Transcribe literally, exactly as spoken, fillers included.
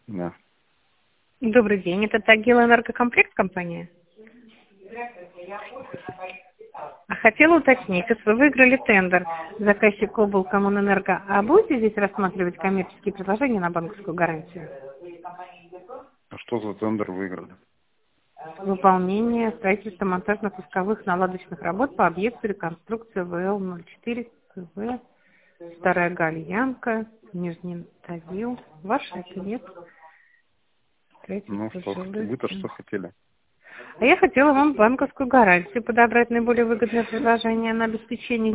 Да. Добрый день, это Тагил энергокомплекс компания? А хотела уточнить, если вы выиграли тендер, заказчик был Коммунэнерго, а будете здесь рассматривать коммерческие предложения на банковскую гарантию? А что за тендер выиграли? Выполнение строительства монтажно-пусковых наладочных работ по объекту реконструкции ВЛ ноль четыре КВ, Старая Гальянка, Нижний Тагил. Ваше это нет? Ну, Строительство что, жилых. вы-то что хотели? А я хотела вам банковскую гарантию подобрать наиболее выгодное предложение на обеспечение